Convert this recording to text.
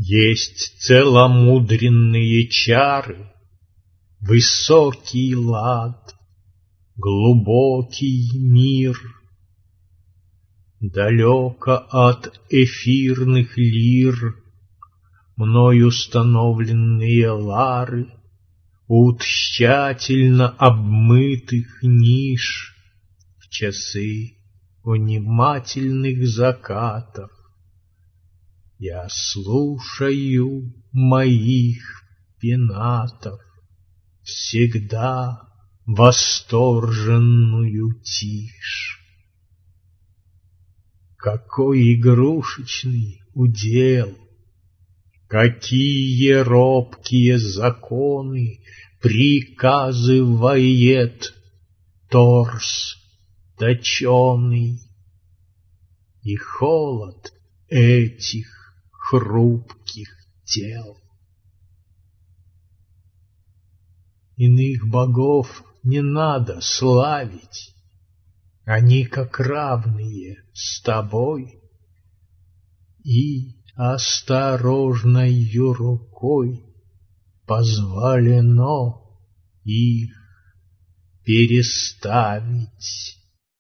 Есть целомудренные чары, высокий лад, глубокий мир. Далеко от эфирных лир мной установленные лары у тщательно обмытых ниш в часы внимательных закатов. Я слушаю моих пенатов всегда восторженную тишь. Какой игрушечный удел, какие робкие законы приказывает торс точеный, и холод этих хрупких тел. Иных богов не надо славить, они как равные с тобой, и осторожною рукой позволено их переставить.